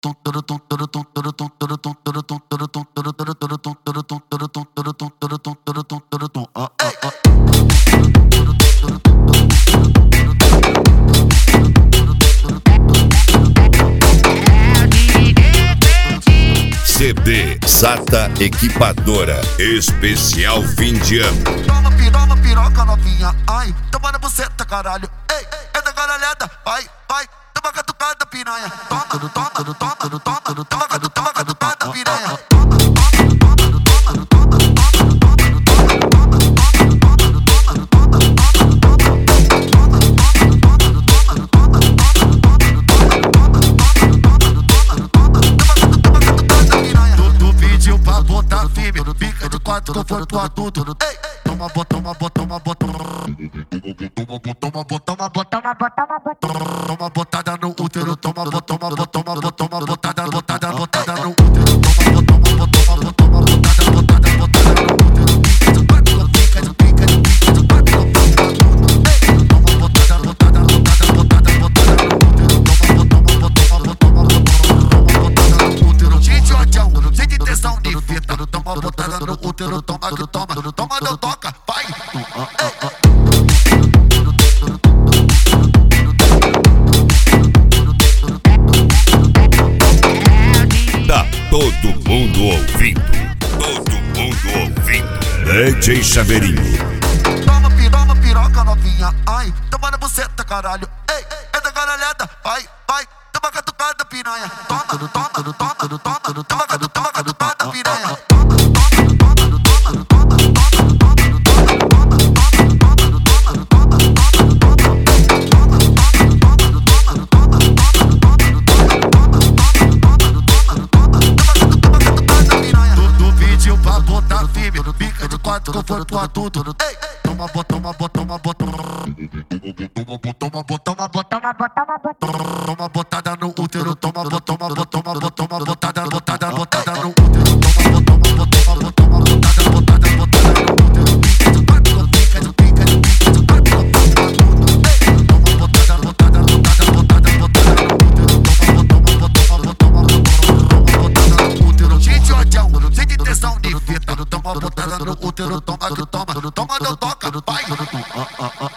CD Sata Equipadora, especial fim de ano. Toma piroca novinha, ai, toma na buceta, caralho. Ei, é da caralhada, vai, toma catucada, piranha. Toma catucada, piranha. Tu pediu pra botar firme, fica de quatro que eu for pro adulto. Ei, toma botada no útero, toma botada no útero, toma botada no útero, botada no útero, toma botada no útero, toma, não toca, vai. Tá todo mundo ouvindo, DJ Chaveirinho. Toma piroca novinha, ai, toma na buceta, caralho. Ei, é da caralhada, vai, toma catucada, piranha. Toma catucada, piranha. Tu pediu pra botar firme, fica de quatro que eu for pro adulto. Ei, toma botada no útero, toma botada no útero, botada no toma, não toca, vai.